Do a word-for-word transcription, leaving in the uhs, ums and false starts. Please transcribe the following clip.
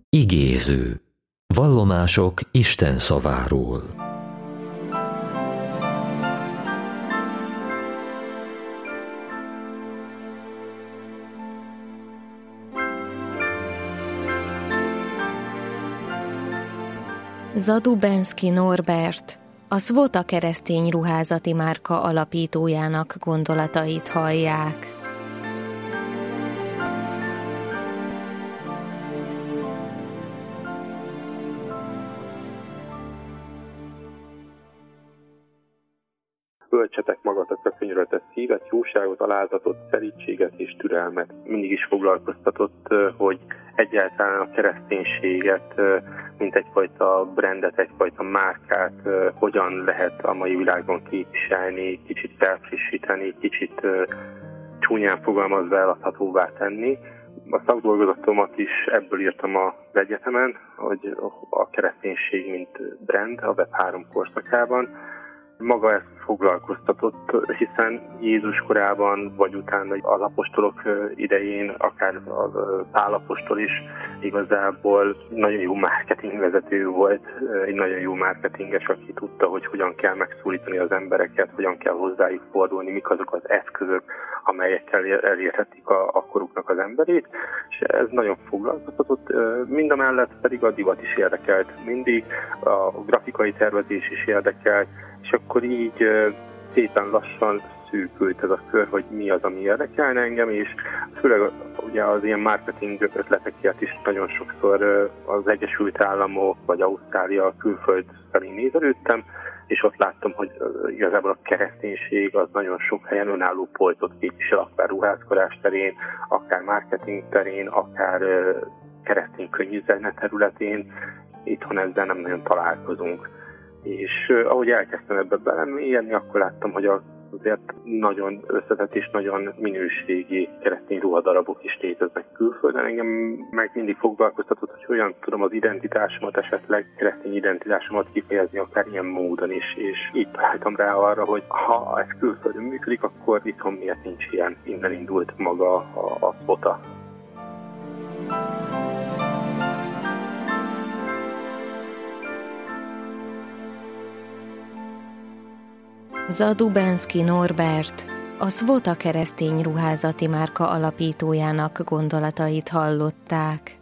Igéző. Vallomások Isten szaváról. Zadubenszky Norbert, a Szvota keresztény ruházati márka alapítójának gondolatait hallják. Öltsetek magatokra könyörületes szívet, jóságot, alázatot, szerítséget és türelmet. Mindig is foglalkoztatott, hogy egyáltalán a kereszténységet, mint egyfajta brandet, egyfajta márkát hogyan lehet a mai világban képviselni, kicsit felfrissíteni, kicsit csúnyán fogalmazva eladhatóvá tenni. A szakdolgozatomat is ebből írtam az egyetemen, hogy a kereszténység mint brand a web három korszakában. Maga ezt foglalkoztatott, hiszen Jézus korában, vagy utána az apostolok idején, akár a Pál apostol is igazából nagyon jó marketingvezető volt, egy nagyon jó marketinges, aki tudta, hogy hogyan kell megszólítani az embereket, hogyan kell hozzájuk fordulni, mik azok az eszközök, amelyekkel elérhetik a, a koruknak az emberét, és ez nagyon foglalkoztatott. Mindamellett pedig a divat is érdekelt mindig, a grafikai tervezés is érdekelt, és akkor így szépen lassan szűkült ez a kör, hogy mi az, ami érdekelne engem, és főleg ugye az ilyen marketing ötletekért is nagyon sokszor az Egyesült Államok vagy Ausztrália külföld felé nézelődtem, és ott láttam, hogy igazából a kereszténység az nagyon sok helyen önálló polcot képvisel, akár ruházkodás terén, akár marketing terén, akár keresztény könyvüzene területén. Itthon ezzel nem nagyon találkozunk. És uh, ahogy elkezdtem ebbe belemélyedni, akkor láttam, hogy azért nagyon összetett és nagyon minőségi keresztény ruhadarabok is léteznek külföldön. Engem meg mindig foglalkoztatott, hogy hogyan tudom az identitásomat, esetleg keresztény identitásomat kifejezni akár ilyen módon is, és így találtam rá arra, hogy ha ez külföldön működik, akkor itthon miért nincs ilyen. Innen indult maga a, a Szvota. Zadubenszky Norbert, a Szvota keresztény ruházati márka alapítójának gondolatait hallották.